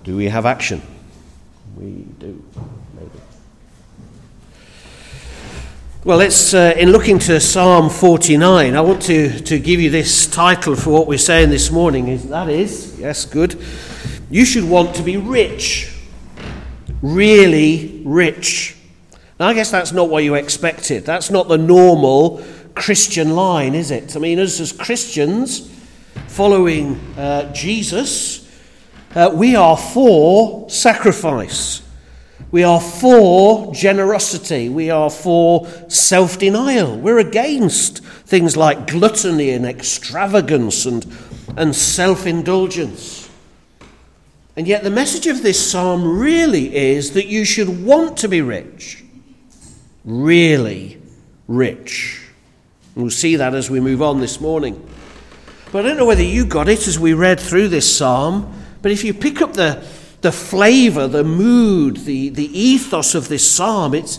Do we have action? We do, maybe. Well, let's, in looking to Psalm 49, I want to give you this title for what we're saying this morning. Yes, good. You should want to be rich. Really rich. Now, I guess that's not what you expected. That's not the normal Christian line, is it? I mean, as Christians following Jesus, we are for sacrifice. We are for generosity. We are for self-denial. We're against things like gluttony and extravagance and self-indulgence. And yet the message of this psalm really is that you should want to be rich. Really rich. And we'll see that as we move on this morning. But I don't know whether you got it as we read through this psalm, but if you pick up the flavour, the mood, the ethos of this psalm, it's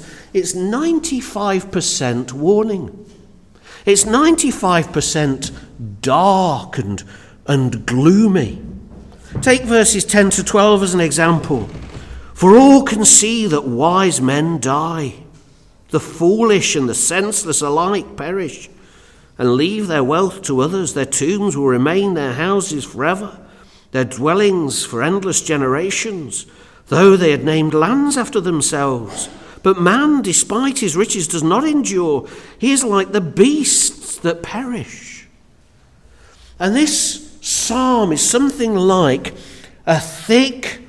95% warning. It's 95% dark and gloomy. Take verses 10 to 12 as an example. For all can see that wise men die. The foolish and the senseless alike perish and leave their wealth to others. Their tombs will remain their houses forever, their dwellings for endless generations, though they had named lands after themselves. But man, despite his riches, does not endure. He is like the beasts that perish. And this psalm is something like a thick,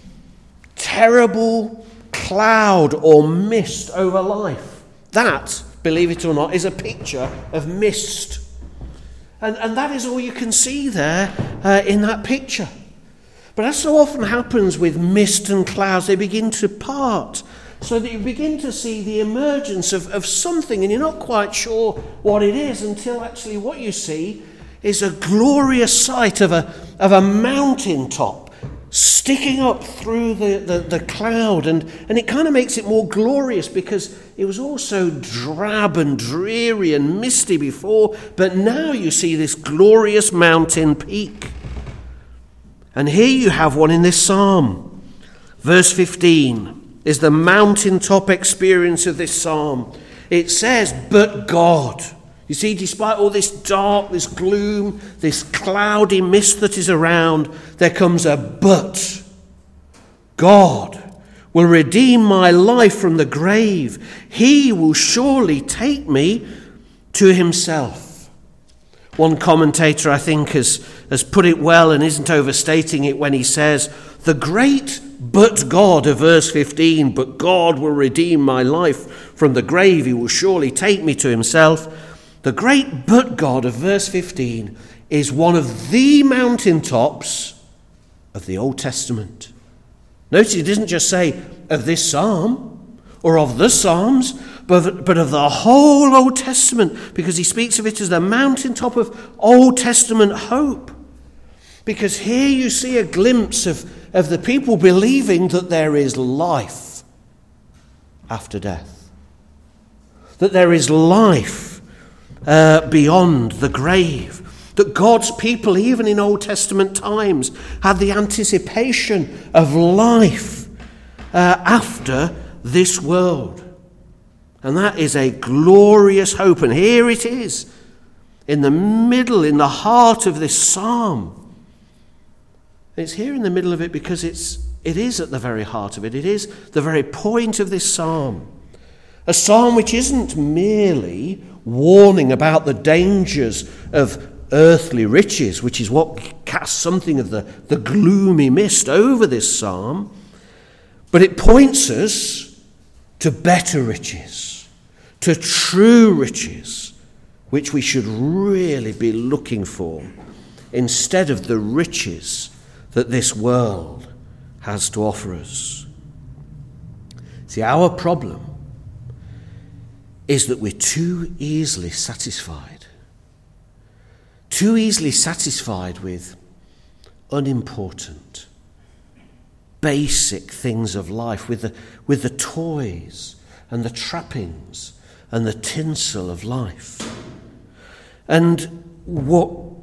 terrible cloud or mist over life. That, believe it or not, is a picture of mist. And that is all you can see there in that picture. But as so often happens with mist and clouds, they begin to part, so that you begin to see the emergence of something, and you're not quite sure what it is until actually what you see is a glorious sight of a mountain top sticking up through the cloud, and it kind of makes it more glorious because it was all so drab and dreary and misty before, but now you see this glorious mountain peak. And here you have one in this psalm. Verse 15 is the mountaintop experience of this psalm. It says, but God. You see, despite all this dark, this gloom, this cloudy mist that is around, there comes a but. God will redeem my life from the grave. He will surely take me to himself. One commentator, I think, has put it well and isn't overstating it when he says, the great but God of verse 15, but God will redeem my life from the grave. He will surely take me to himself. The great but God of verse 15 is one of the mountaintops of the Old Testament. Notice he doesn't just say of this psalm or of the Psalms, but of the whole Old Testament, because he speaks of it as the mountaintop of Old Testament hope. Because here you see a glimpse of the people believing that there is life after death, that there is life beyond the grave, that God's people, even in Old Testament times, had the anticipation of life after this world. And that is a glorious hope. And here it is, in the middle, in the heart of this psalm. It's here in the middle of it because it is at the very heart of it. It is the very point of this psalm. A psalm which isn't merely warning about the dangers of earthly riches, which is what casts something of the gloomy mist over this psalm, but it points us to better riches, to true riches, which we should really be looking for, instead of the riches that this world has to offer us. See, our problem is that we're too easily satisfied with unimportant, basic things of life, with the toys and the trappings and the tinsel of life. And what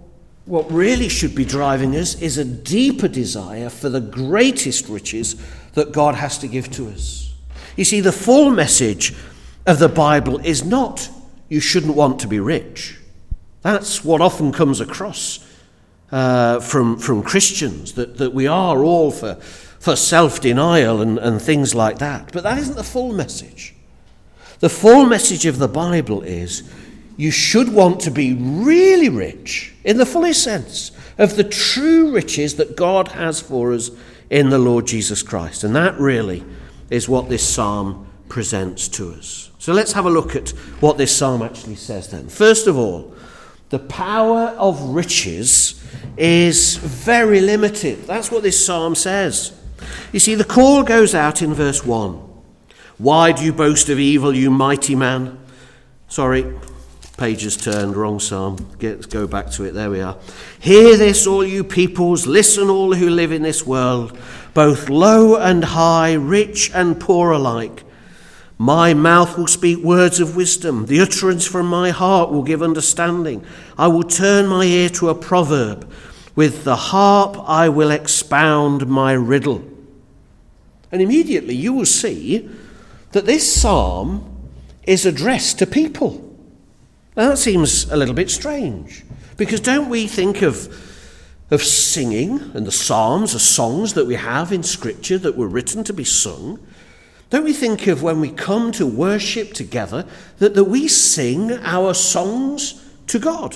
What really should be driving us is a deeper desire for the greatest riches that God has to give to us. You see, the full message of the Bible is not you shouldn't want to be rich. That's what often comes across from Christians, that we are all for self-denial and things like that. But that isn't the full message. The full message of the Bible is you should want to be really rich in the fullest sense of the true riches that God has for us in the Lord Jesus Christ. And that really is what this psalm presents to us. So let's have a look at what this psalm actually says then. First of all, the power of riches is very limited. That's what this psalm says. You see, the call goes out in verse 1. Why do you boast of evil, you mighty man? Sorry, page has turned, wrong psalm. Let's go back to it. There we are. Hear this, all you peoples. Listen, all who live in this world, both low and high, rich and poor alike. My mouth will speak words of wisdom. The utterance from my heart will give understanding. I will turn my ear to a proverb. With the harp I will expound my riddle. And immediately you will see that this psalm is addressed to people. Now that seems a little bit strange, because don't we think of singing, and the psalms are songs that we have in Scripture that were written to be sung? Don't we think of when we come to worship together that we sing our songs to God?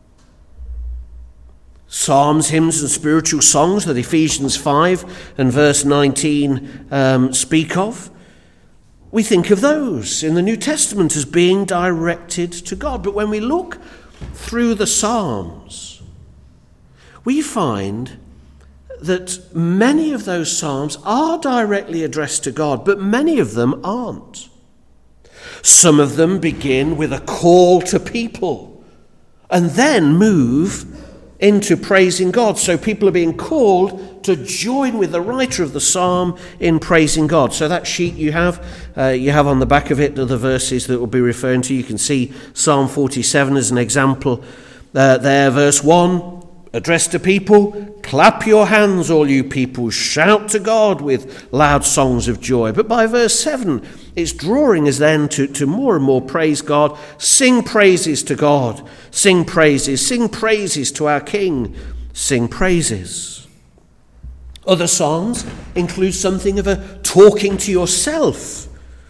Psalms, hymns and spiritual songs that Ephesians 5 and verse 19 speak of. We think of those in the New Testament as being directed to God. But when we look through the Psalms, we find that many of those Psalms are directly addressed to God, but many of them aren't. Some of them begin with a call to people and then move into praising God. So people are being called to join with the writer of the psalm in praising God. So that sheet you have on the back of it the verses that we'll be referring to. You can see Psalm 47 as an example there. Verse 1, addressed to people, clap your hands, all you people, shout to God with loud songs of joy. But by verse 7, it's drawing us then to more and more praise God. Sing praises to God. Sing praises to our King. Sing praises. Other songs include something of a talking to yourself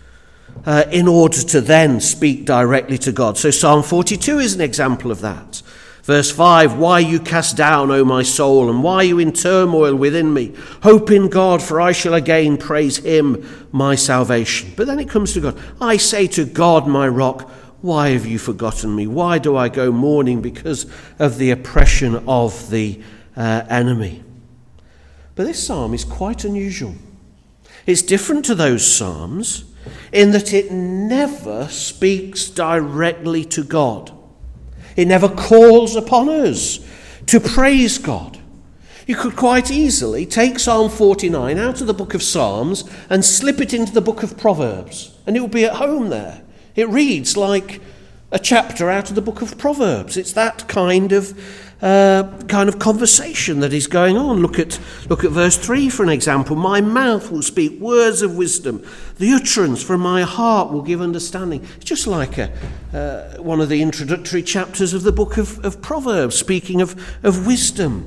in order to then speak directly to God. So Psalm 42 is an example of that. Verse 5, why you cast down, O my soul, and why you in turmoil within me? Hope in God, for I shall again praise him, my salvation. But then it comes to God. I say to God, my rock, why have you forgotten me? Why do I go mourning because of the oppression of the enemy? But this psalm is quite unusual. It's different to those psalms in that it never speaks directly to God. It never calls upon us to praise God. You could quite easily take Psalm 49 out of the book of Psalms and slip it into the book of Proverbs, and it would be at home there. It reads like a chapter out of the book of Proverbs. It's that kind of conversation that is going on. Look at verse 3 for an example. My mouth will speak words of wisdom. The utterance from my heart will give understanding. It's just like one of the introductory chapters of the book of Proverbs, speaking of wisdom.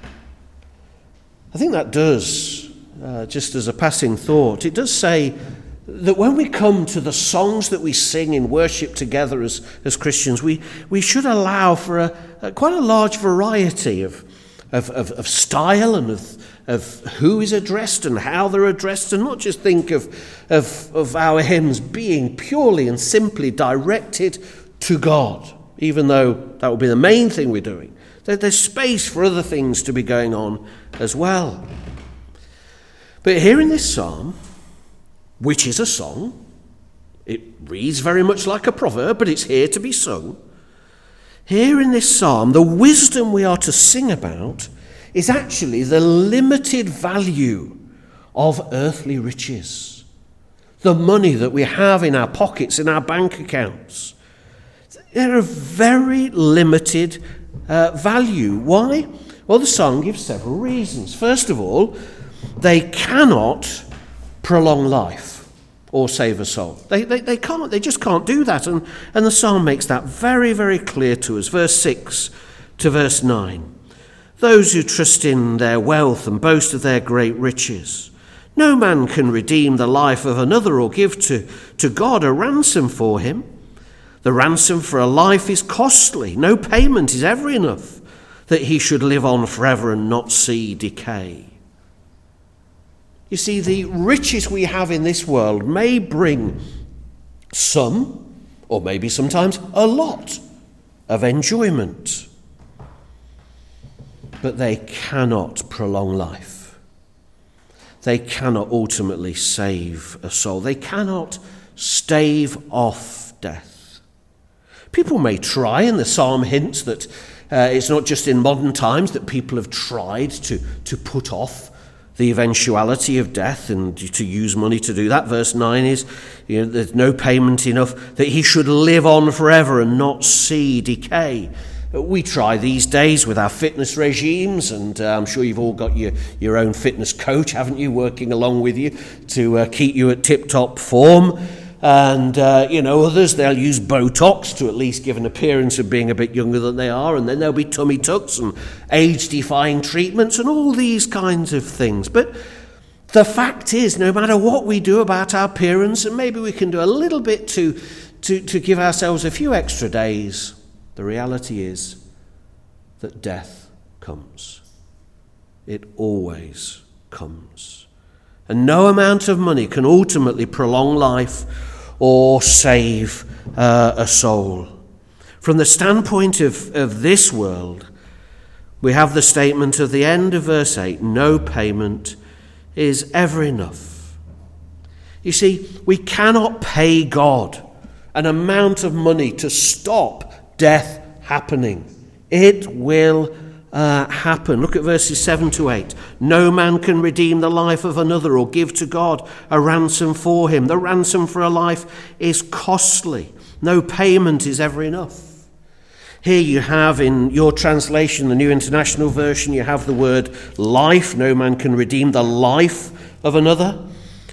I think that does, just as a passing thought, it does say that when we come to the songs that we sing in worship together as Christians, we should allow for quite a large variety of style and of who is addressed and how they're addressed, and not just think of our hymns being purely and simply directed to God, even though that will be the main thing we're doing. There's space for other things to be going on as well. But here in this psalm, which is a song, it reads very much like a proverb, but it's here to be sung. Here in this psalm, the wisdom we are to sing about is actually the limited value of earthly riches. The money that we have in our pockets, in our bank accounts. They're of very limited value. Why? Well, the psalm gives several reasons. First of all, they cannot prolong life or save a soul. They can't. They just can't do that. And the psalm makes that very, very clear to us. Verse 6 to verse 9. Those who trust in their wealth and boast of their great riches. No man can redeem the life of another or give to God a ransom for him. The ransom for a life is costly. No payment is ever enough that he should live on forever and not see decay. You see, the riches we have in this world may bring some, or maybe sometimes a lot, of enjoyment. But they cannot prolong life. They cannot ultimately save a soul. They cannot stave off death. People may try, and the psalm hints that it's not just in modern times that people have tried to put off the eventuality of death and to use money to do that. Verse 9 is, there's no payment enough that he should live on forever and not see decay. We try these days with our fitness regimes, and I'm sure you've all got your own fitness coach, haven't you, working along with you to keep you at tip-top form. And, others, they'll use Botox to at least give an appearance of being a bit younger than they are, and then there'll be tummy tucks and age-defying treatments and all these kinds of things. But the fact is, no matter what we do about our appearance, and maybe we can do a little bit to give ourselves a few extra days, the reality is that death comes. It always comes. And no amount of money can ultimately prolong life or save a soul. From the standpoint of this world, we have the statement at the end of verse 8, no payment is ever enough. You see, we cannot pay God an amount of money to stop death happening. It will happen. Look at verses 7 to 8. No man can redeem the life of another or give to God a ransom for him. The ransom for a life is costly. No payment is ever enough. Here you have in your translation, the New International Version, you have the word life. No man can redeem the life of another.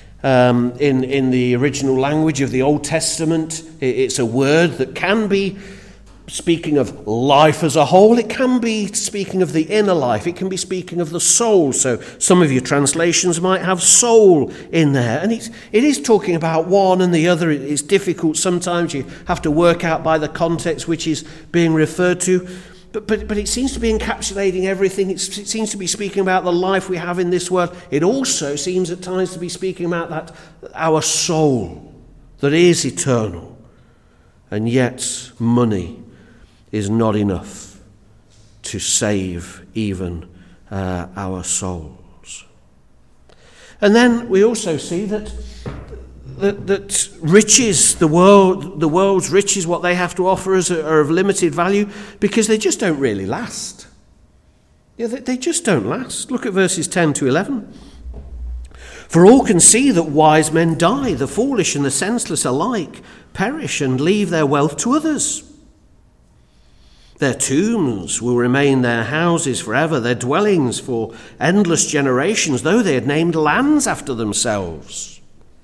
In the original language of the Old Testament, it's a word that can be speaking of life as a whole. It can be speaking of the inner life. It can be speaking of the soul. So some of your translations might have soul in there. And it is talking about one and the other. It's difficult. Sometimes you have to work out by the context which is being referred to. But it seems to be encapsulating everything. It seems to be speaking about the life we have in this world. It also seems at times to be speaking about that our soul that is eternal. And yet money is not enough to save even our souls. And then we also see that riches, the world's riches, what they have to offer us are of limited value because they just don't really last. Yeah, they just don't last. Look at verses 10 to 11. For all can see that wise men die, the foolish and the senseless alike perish and leave their wealth to others. Their tombs will remain their houses forever, their dwellings for endless generations, though they had named lands after themselves.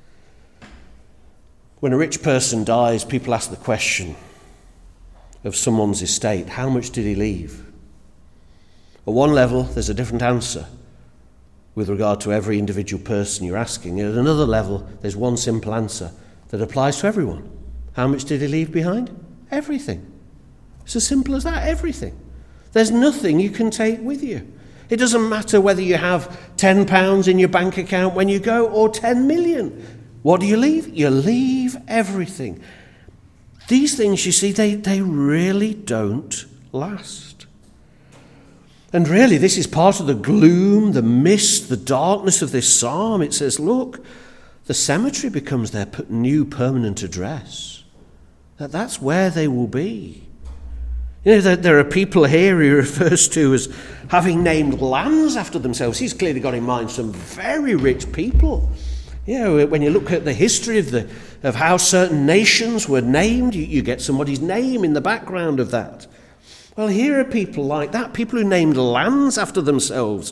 When a rich person dies, people ask the question of someone's estate, how much did he leave? At one level, there's a different answer with regard to every individual person you're asking. At another level, there's one simple answer that applies to everyone. How much did he leave behind? Everything. It's as simple as that, everything. There's nothing you can take with you. It doesn't matter whether you have £10 in your bank account when you go or 10 million. What do you leave? You leave everything. These things, you see, they really don't last. And really, this is part of the gloom, the mist, the darkness of this psalm. It says, look, the cemetery becomes their new permanent address. That's where they will be. You know, there are people here he refers to as having named lands after themselves. He's clearly got in mind some very rich people. You know, when you look at the history of how certain nations were named, you get somebody's name in the background of that. Well, here are people like that, people who named lands after themselves.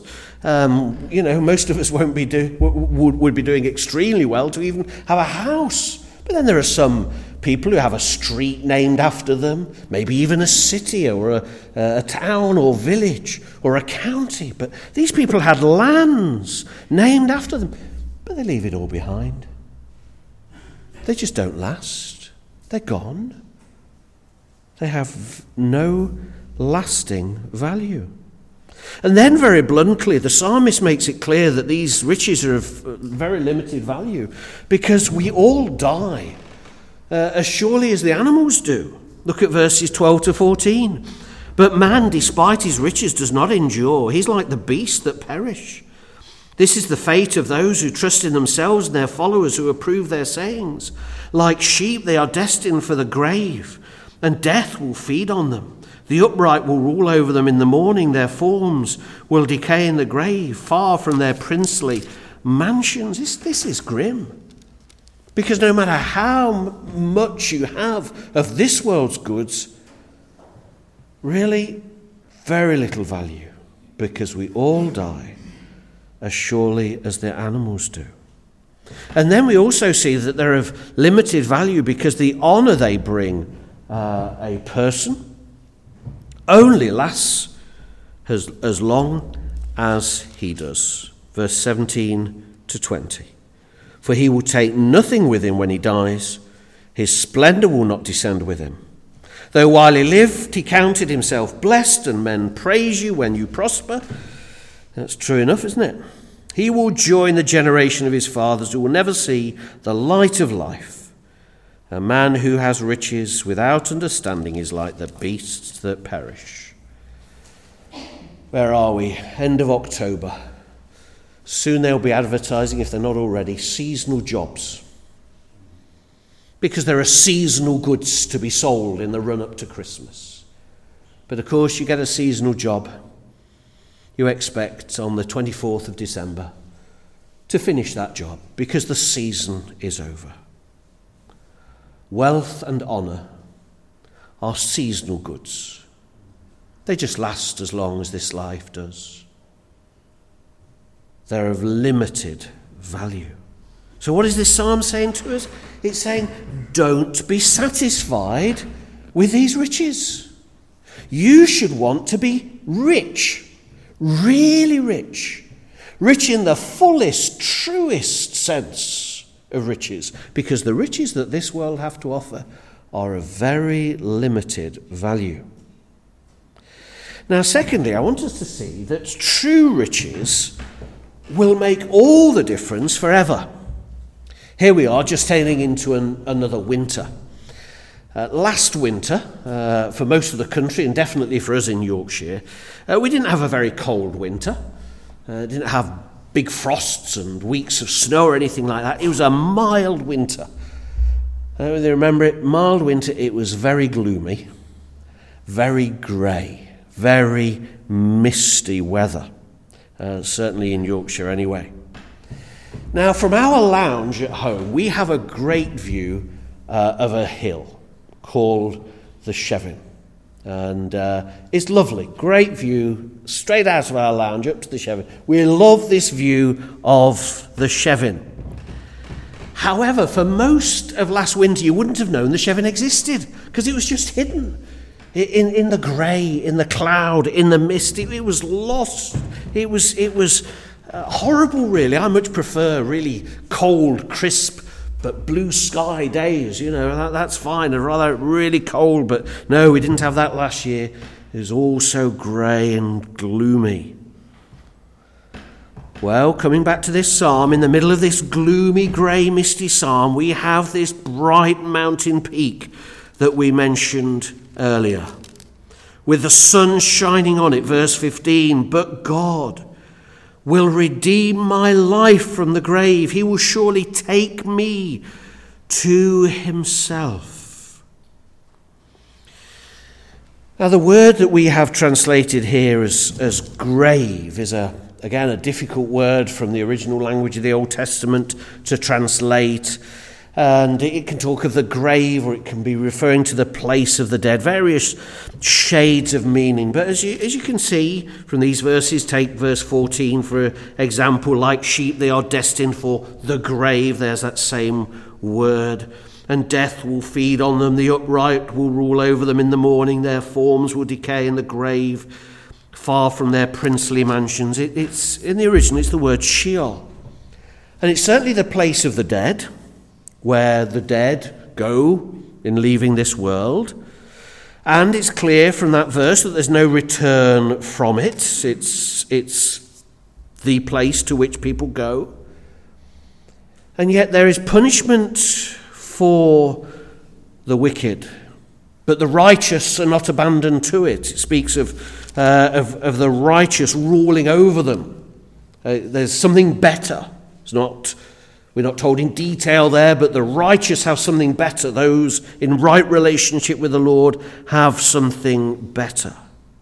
Most of us would be doing extremely well to even have a house. But then there are some people who have a street named after them, maybe even a city or a town or village or a county. But these people had lands named after them, but they leave it all behind. They just don't last. They're gone. They have no lasting value. And then very bluntly, the psalmist makes it clear that these riches are of very limited value because we all die as surely as the animals do. Look at verses 12 to 14. But man, despite his riches, does not endure. He's like the beasts that perish. This is the fate of those who trust in themselves and their followers who approve their sayings. Like sheep, they are destined for the grave, and death will feed on them. The upright will rule over them in the morning. Their forms will decay in the grave, far from their princely mansions. This is grim. Because no matter how much you have of this world's goods, really very little value, because we all die as surely as the animals do. And then we also see that they're of limited value because the honour they bring a person only lasts as long as he does. Verse 17 to 20. For he will take nothing with him when he dies. His splendour will not descend with him. Though while he lived, he counted himself blessed, and men praise you when you prosper. That's true enough, isn't it? He will join the generation of his fathers who will never see the light of life. A man who has riches without understanding is like the beasts that perish. Where are we? End of October. Soon they'll be advertising, if they're not already, seasonal jobs. Because there are seasonal goods to be sold in the run-up to Christmas. But of course, you get a seasonal job. You expect on the 24th of December to finish that job because the season is over. Wealth and honour are seasonal goods. They just last as long as this life does. They're of limited value. So what is this psalm saying to us? It's saying, don't be satisfied with these riches. You should want to be rich, really rich. Rich in the fullest, truest sense of riches, because the riches that this world have to offer are of very limited value. Now, secondly, I want us to see that true riches will make all the difference forever. Here we are, just sailing into another winter. Last winter, for most of the country, and definitely for us in Yorkshire, we didn't have a very cold winter. Didn't have big frosts and weeks of snow or anything like that. It was a mild winter. They remember it, mild winter. It was very gloomy, very grey, very misty weather. Certainly in Yorkshire anyway. Now, from our lounge at home, we have a great view of a hill called the Chevin. And it's lovely, great view, straight out of our lounge up to the Chevin. We love this view of the Chevin. However, for most of last winter, you wouldn't have known the Chevin existed because it was just hidden in the grey, in the cloud, in the mist. It was lost. It was horrible, really. I much prefer really cold, crisp, but blue sky days. That's fine. I'd rather really cold, but no, we didn't have that last year. It was all so grey and gloomy. Well, coming back to this psalm, in the middle of this gloomy, grey, misty psalm, we have this bright mountain peak that we mentioned earlier, with the sun shining on it. Verse 15, but God will redeem my life from the grave. He will surely take me to himself. Now, the word that we have translated here as grave is again a difficult word from the original language of the Old Testament to translate. And it can talk of the grave, or it can be referring to the place of the dead, various shades of meaning. But as you can see from these verses, take verse 14 for example, like sheep they are destined for the grave. There's that same word. And death will feed on them, the upright will rule over them in the morning, their forms will decay in the grave, far from their princely mansions. It's in the original, it's the word Sheol. And it's certainly the place of the dead, where the dead go in leaving this world. And it's clear from that verse that there's no return from it. It's the place to which people go. And yet there is punishment for the wicked, but the righteous are not abandoned to it. It speaks of the righteous ruling over them. There's something better. We're not told in detail there, but the righteous have something better. Those in right relationship with the Lord have something better.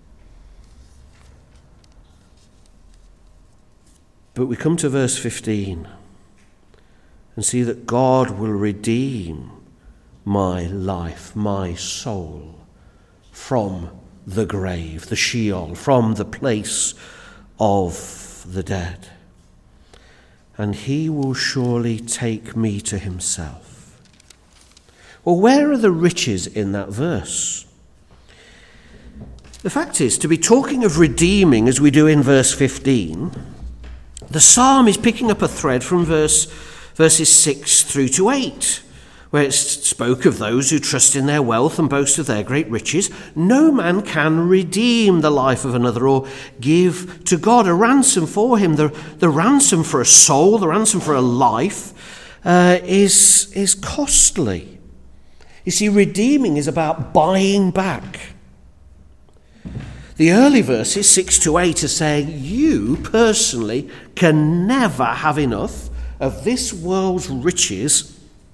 But we come to verse 15 and see that God will redeem my life, my soul, from the grave, the Sheol, from the place of the dead. And he will surely take me to himself. Well, where are the riches in that verse? The fact is, to be talking of redeeming, as we do in verse 15, the psalm is picking up a thread from verses 6 through to 8, where it spoke of those who trust in their wealth and boast of their great riches. No man can redeem the life of another or give to God a ransom for him. The ransom for a soul, the ransom for a life is costly. You see, redeeming is about buying back. The early verses, 6 to 8, are saying you personally can never have enough of this world's riches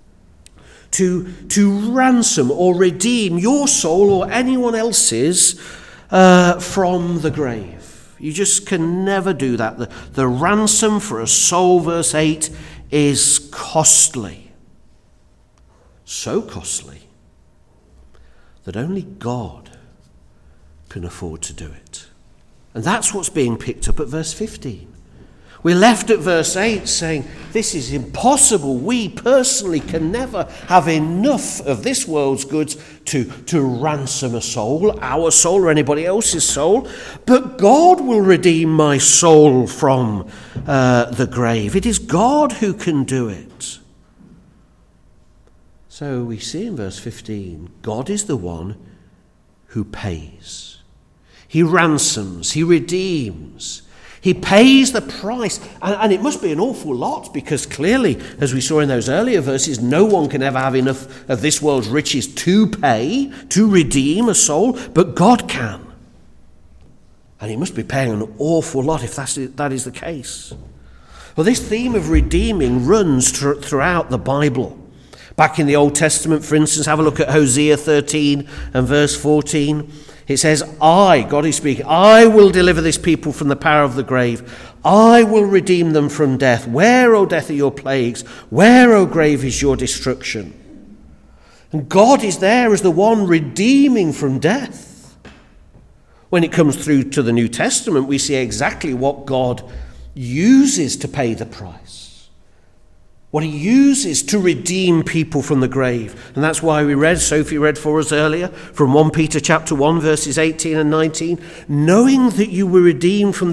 to ransom or redeem your soul or anyone else's from the grave. You just can never do that. The ransom for a soul, verse 8, is costly. So costly that only God can afford to do it. And that's what's being picked up at verse 15. We're left at verse 8 saying, this is impossible. We personally can never have enough of this world's goods to ransom a soul, our soul or anybody else's soul. But God will redeem my soul from the grave. It is God who can do it. So we see in verse 15, God is the one who pays. He ransoms, he redeems. He pays the price, and it must be an awful lot, because clearly, as we saw in those earlier verses, no one can ever have enough of this world's riches to pay, to redeem a soul, but God can. And he must be paying an awful lot if that is the case. Well, this theme of redeeming runs throughout the Bible. Back in the Old Testament, for instance, have a look at Hosea 13 and verse 14. It says, God is speaking, I will deliver this people from the power of the grave. I will redeem them from death. Where, O death, are your plagues? Where, O grave, is your destruction? And God is there as the one redeeming from death. When it comes through to the New Testament, we see exactly what God uses to pay the price. What he uses to redeem people from the grave. And that's why Sophie read for us earlier from 1 Peter chapter 1 verses 18 and 19. Knowing that you were redeemed from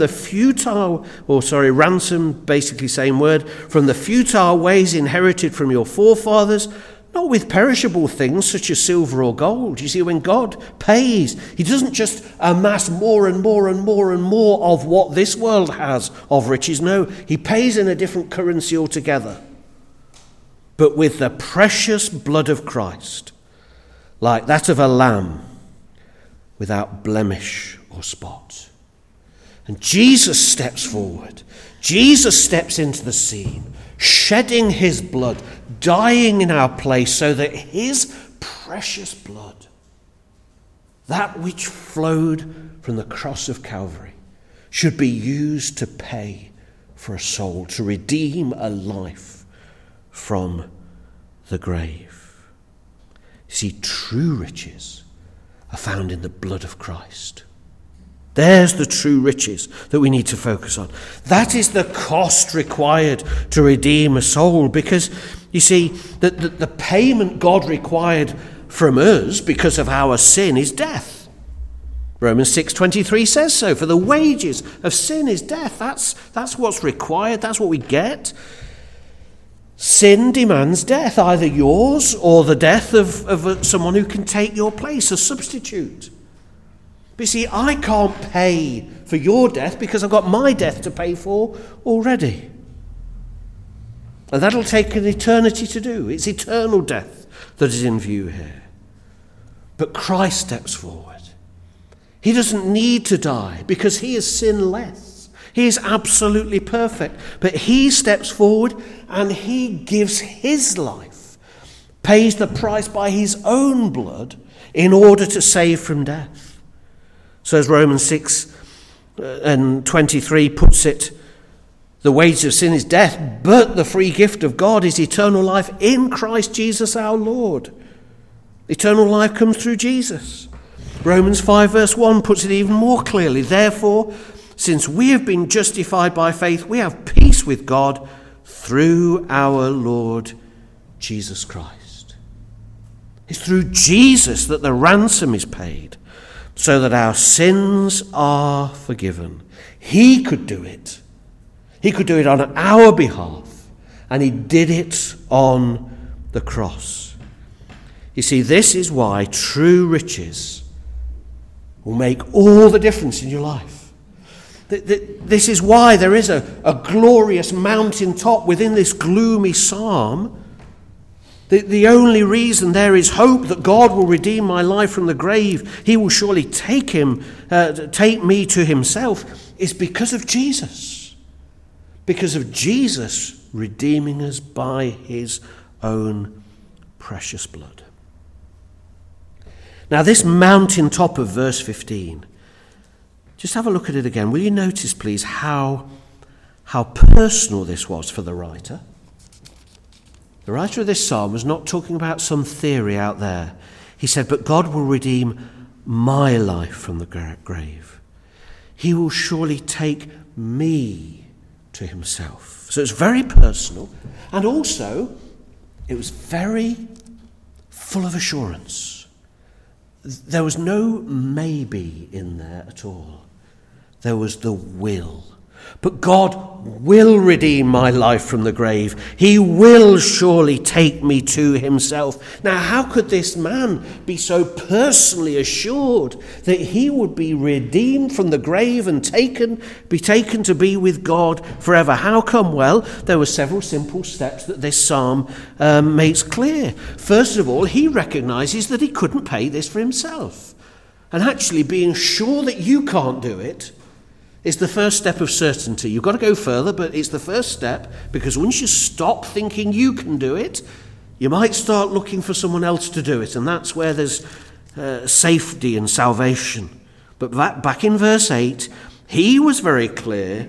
the ransomed, basically same word, from the futile ways inherited from your forefathers, not with perishable things such as silver or gold. You see, when God pays, he doesn't just amass more and more and more and more of what this world has of riches. No, he pays in a different currency altogether. But with the precious blood of Christ, like that of a lamb, without blemish or spot. And Jesus steps forward. Jesus steps into the scene, shedding his blood, dying in our place, so that his precious blood, that which flowed from the cross of Calvary, should be used to pay for a soul, to redeem a life from the grave. See, true riches are found in the blood of Christ. There's the true riches that we need to focus on. That is the cost required to redeem a soul, because you see that the payment God required from us because of our sin is death. Romans 6:23 says so. For the wages of sin is death. That's what's required. That's what we get. Sin demands death, either yours or the death of someone who can take your place, a substitute. But you see, I can't pay for your death because I've got my death to pay for already. And that'll take an eternity to do. It's eternal death that is in view here. But Christ steps forward. He doesn't need to die because he is sinless. He is absolutely perfect. But he steps forward and he gives his life, pays the price by his own blood in order to save from death. So as Romans 6:23 puts it, the wages of sin is death, but the free gift of God is eternal life in Christ Jesus our Lord. Eternal life comes through Jesus. Romans 5 verse 1 puts it even more clearly. Therefore, since we have been justified by faith, we have peace with God through our Lord Jesus Christ. It's through Jesus that the ransom is paid, so that our sins are forgiven. He could do it. He could do it on our behalf, and he did it on the cross. You see, this is why true riches will make all the difference in your life. This is why there is a glorious mountaintop within this gloomy psalm. The only reason there is hope that God will redeem my life from the grave, he will surely take me to himself, is because of Jesus. Because of Jesus redeeming us by his own precious blood. Now this mountaintop of verse 15, just have a look at it again. Will you notice, please, how personal this was for the writer? The writer of this psalm was not talking about some theory out there. He said, but God will redeem my life from the grave. He will surely take me to himself. So it's very personal, and also it was very full of assurance. There was no maybe in there at all. There was the will. But God will redeem my life from the grave. He will surely take me to himself. Now, how could this man be so personally assured that he would be redeemed from the grave and be taken to be with God forever? How come? Well, there were several simple steps that this psalm makes clear. First of all, he recognizes that he couldn't pay this for himself. And actually being sure that you can't do it is the first step of certainty. You've got to go further, but it's the first step, because once you stop thinking you can do it, you might start looking for someone else to do it, and that's where there's safety and salvation. But back in verse 8, he was very clear,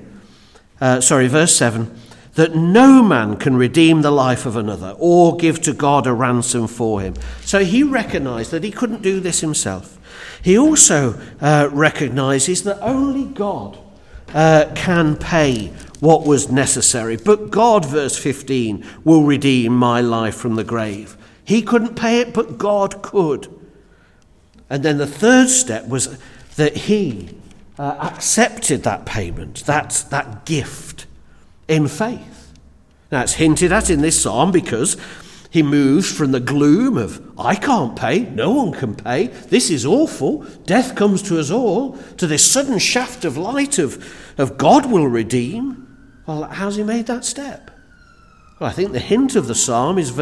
verse 7, that no man can redeem the life of another or give to God a ransom for him. So he recognized that he couldn't do this himself. He also recognizes that only God can pay what was necessary. But God, verse 15, will redeem my life from the grave. He couldn't pay it, but God could. And then the third step was that he accepted that payment, that gift, in faith. Now it's hinted at in this psalm because he moves from the gloom of, I can't pay, no one can pay, this is awful, death comes to us all, to this sudden shaft of light of God will redeem. Well, how's he made that step? Well, I think the hint of the psalm is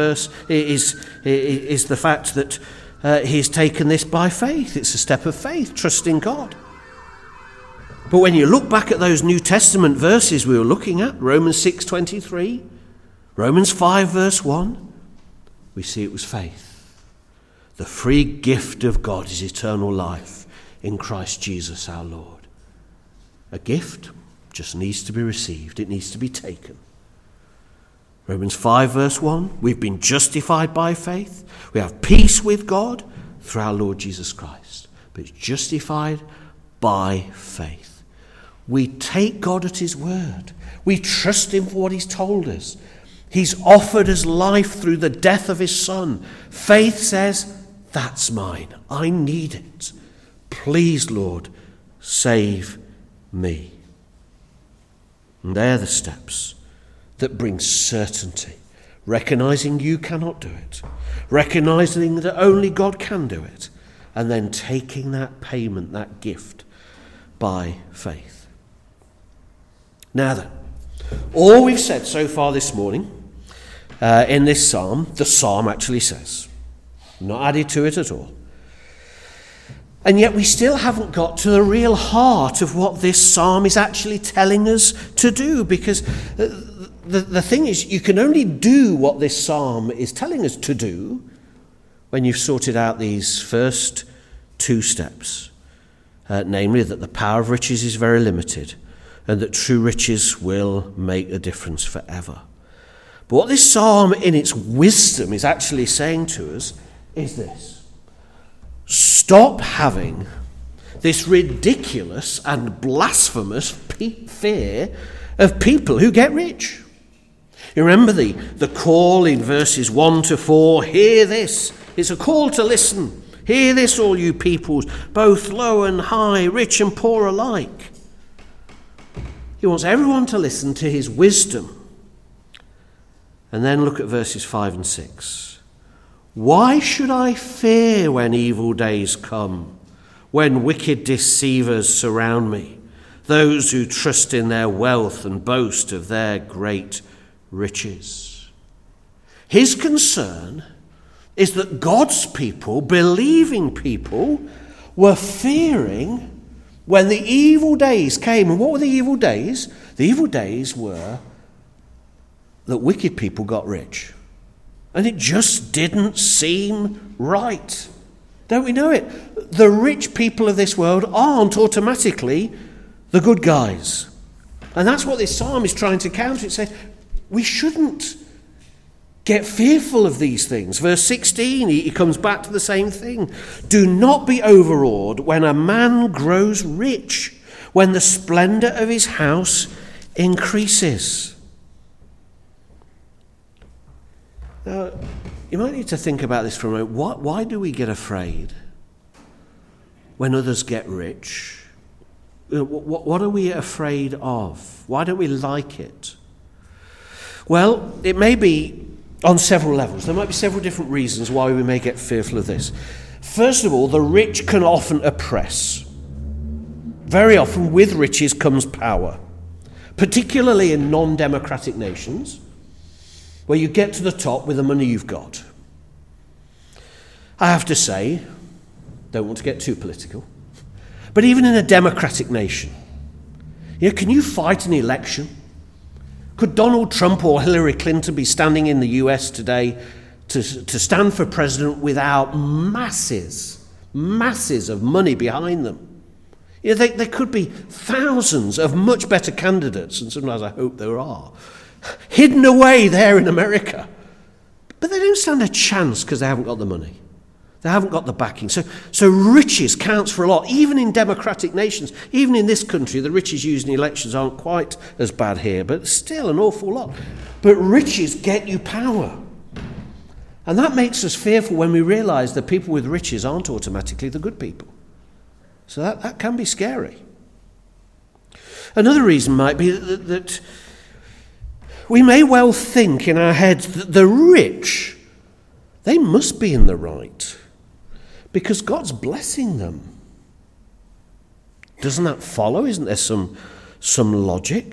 the fact that he's taken this by faith. It's a step of faith, trusting God. But when you look back at those New Testament verses we were looking at, Romans 6:23, Romans 5 verse 1, we see it was faith. The free gift of God is eternal life in Christ Jesus our Lord. A gift just needs to be received. It needs to be taken. Romans 5 verse 1, we've been justified by faith. We have peace with God through our Lord Jesus Christ. But it's justified by faith. We take God at his word. We trust him for what he's told us. He's offered us life through the death of his son. Faith says, that's mine. I need it. Please, Lord, save me. And they're the steps that bring certainty. Recognizing you cannot do it. Recognizing that only God can do it. And then taking that payment, that gift, by faith. Now then, all we've said so far this morning in this psalm, the psalm actually says. Not added to it at all. And yet we still haven't got to the real heart of what this psalm is actually telling us to do, because the thing is, you can only do what this psalm is telling us to do when you've sorted out these first two steps, namely that the power of riches is very limited and that true riches will make a difference forever. But what this psalm in its wisdom is actually saying to us is this: stop having this ridiculous and blasphemous fear of people who get rich. You remember the call in verses 1 to 4, hear this. It's a call to listen. Hear this, all you peoples, both low and high, rich and poor alike. He wants everyone to listen to his wisdom. And then look at verses 5 and 6. Why should I fear when evil days come, when wicked deceivers surround me, those who trust in their wealth and boast of their great riches? His concern is that God's people, believing people, were fearing when the evil days came. And what were the evil days? The evil days were that wicked people got rich. And it just didn't seem right. Don't we know it? The rich people of this world aren't automatically the good guys. And that's what this psalm is trying to counter. It says, we shouldn't get fearful of these things. Verse 16, he comes back to the same thing. Do not be overawed when a man grows rich, when the splendor of his house increases. Now, you might need to think about this for a moment. Why do we get afraid when others get rich? What are we afraid of? Why don't we like it? Well, it may be on several levels. There might be several different reasons why we may get fearful of this. First of all, the rich can often oppress. Very often with riches comes power, particularly in non-democratic nations, where you get to the top with the money you've got. I have to say, don't want to get too political, but even in a democratic nation, can you fight an election? Could Donald Trump or Hillary Clinton be standing in the US today to stand for president without masses of money behind them? There could be thousands of much better candidates, and sometimes I hope there are, hidden away there in America. But they don't stand a chance because they haven't got the money. They haven't got the backing. So riches counts for a lot, even in democratic nations. Even in this country, the riches used in elections aren't quite as bad here, but still an awful lot. But riches get you power. And that makes us fearful when we realise that people with riches aren't automatically the good people. So that can be scary. Another reason might be that we may well think in our heads that the rich, they must be in the right because God's blessing them. Doesn't that follow? Isn't there some logic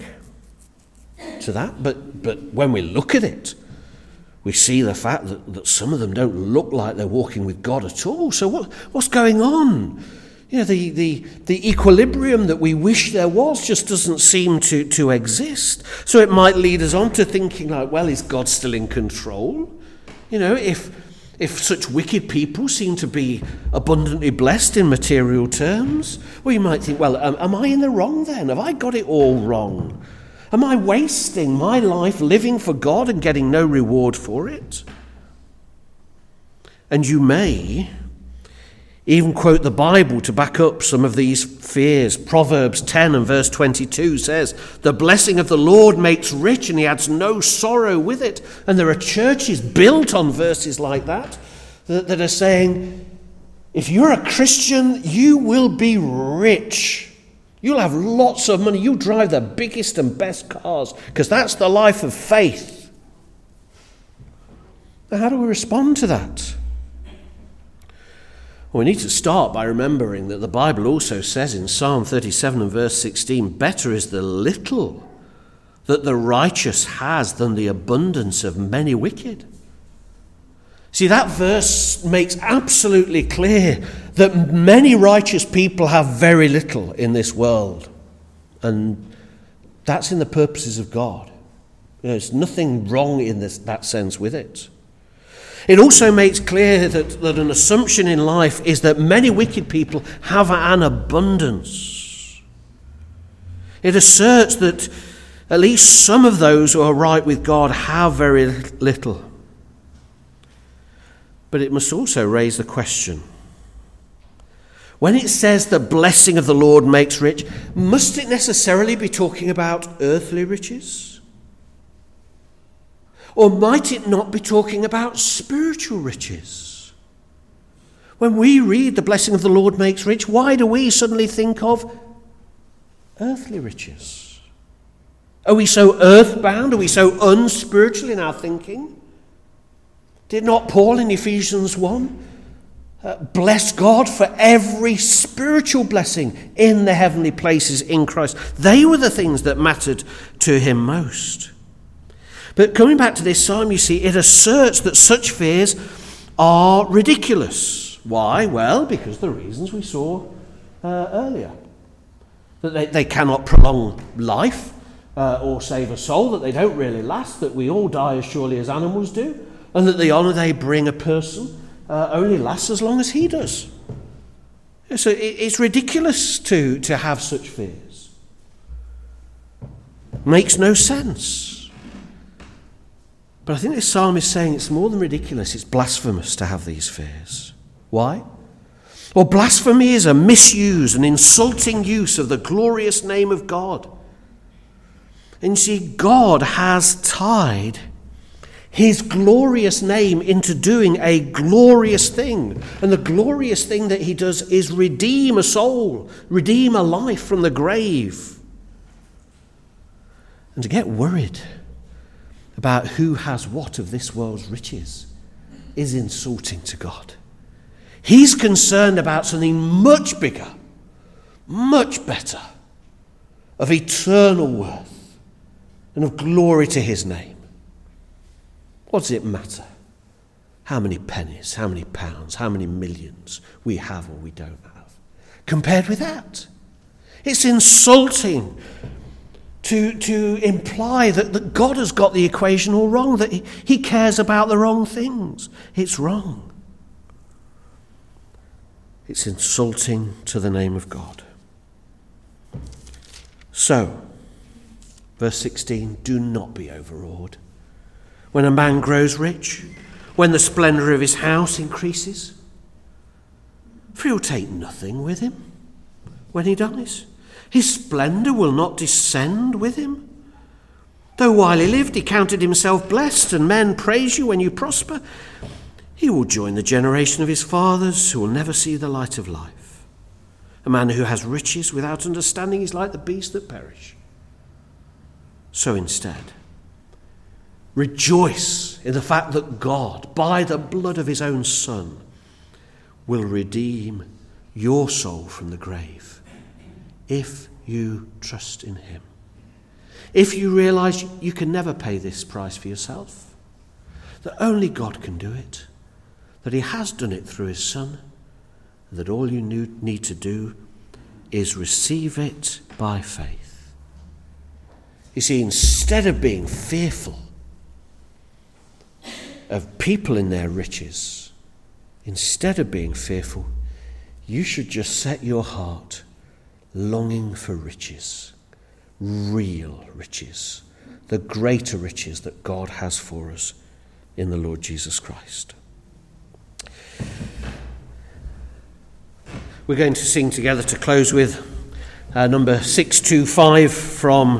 to that? But when we look at it, we see the fact that some of them don't look like they're walking with God at all. So what's going on? The equilibrium that we wish there was just doesn't seem to exist. So it might lead us on to thinking like, well, is God still in control? If such wicked people seem to be abundantly blessed in material terms, well, you might think, well, am I in the wrong then? Have I got it all wrong? Am I wasting my life living for God and getting no reward for it? And you may even quote the Bible to back up some of these fears. Proverbs 10 and verse 22 says, "The blessing of the Lord makes rich, and he adds no sorrow with it." And there are churches built on verses like that are saying, if you're a Christian, you will be rich. You'll have lots of money. You drive the biggest and best cars, because that's the life of faith. Now, how do we respond to that? Well, we need to start by remembering that the Bible also says in Psalm 37 and verse 16, "Better is the little that the righteous has than the abundance of many wicked." See, that verse makes absolutely clear that many righteous people have very little in this world. And that's in the purposes of God. There's nothing wrong in that sense with it. It also makes clear that an assumption in life is that many wicked people have an abundance. It asserts that at least some of those who are right with God have very little. But it must also raise the question, when it says the blessing of the Lord makes rich, must it necessarily be talking about earthly riches? Or might it not be talking about spiritual riches? When we read the blessing of the Lord makes rich, why do we suddenly think of earthly riches? Are we so earthbound? Are we so unspiritual in our thinking? Did not Paul in Ephesians 1 bless God for every spiritual blessing in the heavenly places in Christ? They were the things that mattered to him most. But coming back to this psalm, you see, it asserts that such fears are ridiculous. Why? Well, because the reasons we saw earlier. That they cannot prolong life or save a soul, that they don't really last, that we all die as surely as animals do, and that the honour they bring a person only lasts as long as he does. So it's ridiculous to have such fears. Makes no sense. But I think this psalm is saying it's more than ridiculous, it's blasphemous to have these fears. Why? Well, blasphemy is a misuse, an insulting use of the glorious name of God. And you see, God has tied his glorious name into doing a glorious thing. And the glorious thing that he does is redeem a soul, redeem a life from the grave. And to get worried about who has what of this world's riches is insulting to God. He's concerned about something much bigger, much better, of eternal worth and of glory to his name. What does it matter how many pennies, how many pounds, how many millions we have or we don't have compared with that? It's insulting to imply that God has got the equation all wrong, that he cares about the wrong things. It's wrong. It's insulting to the name of God. So, verse 16, do not be overawed when a man grows rich, when the splendour of his house increases. For he'll take nothing with him when he dies. His splendour will not descend with him. Though while he lived he counted himself blessed, and men praise you when you prosper, he will join the generation of his fathers who will never see the light of life. A man who has riches without understanding is like the beasts that perish. So instead, rejoice in the fact that God, by the blood of his own Son, will redeem your soul from the grave. If you trust in him. If you realise you can never pay this price for yourself, that only God can do it, that he has done it through his Son, and that all you need to do is receive it by faith. You see, instead of being fearful of people in their riches, instead of being fearful, you should just set your heart longing for riches, real riches, the greater riches that God has for us in the Lord Jesus Christ. We're going to sing together to close with number 625 from